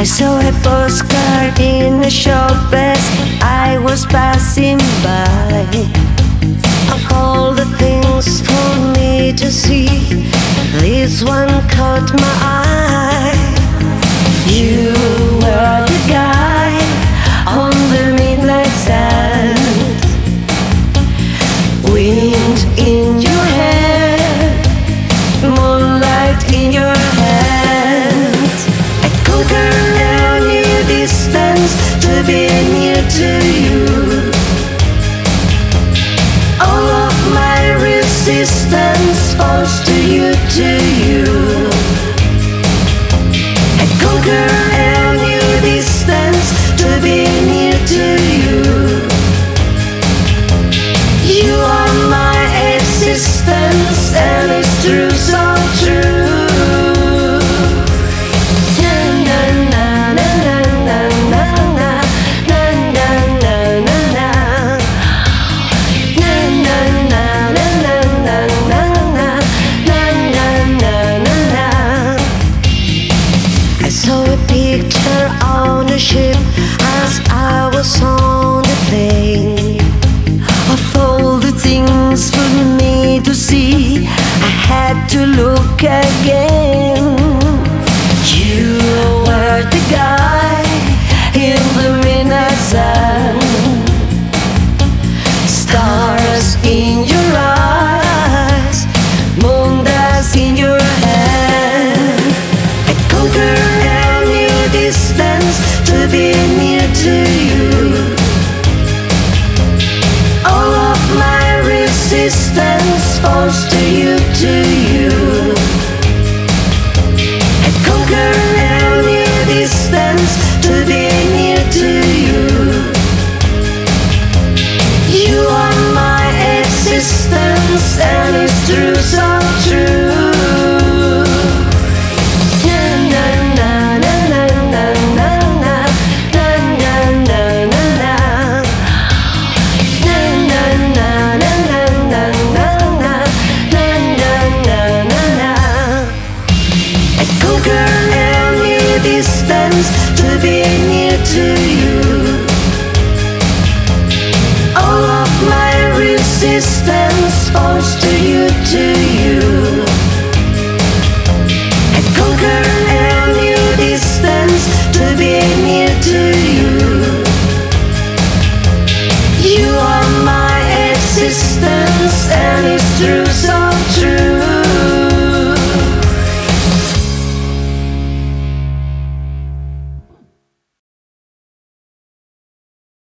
I saw a postcard in a shop as I was passing by, of all the things for me to see, this one caught my eye. You were the guy on the midnight sand, wind in your hair, moonlight in your hands. I conquer any distance to be near to you. All of my resistance falls to you, to you. I conquer any distance to be near to you. You are my existence, and it's true, so true. Picture on a ship as I was on the plane, of all the things for me to see, I had to look again. You were the guy in the midnight sun, stars in your eyes, moon dust in your hand. I conquer distance to be near to you. All of my resistance falls to you, to you. I conquer any distance to be near to you. You are my existence, and it's true, so true. Distance to be near to you. All of my resistance falls to you, to you. I conquer any distance to be near to you. You are my existence, and it's true, so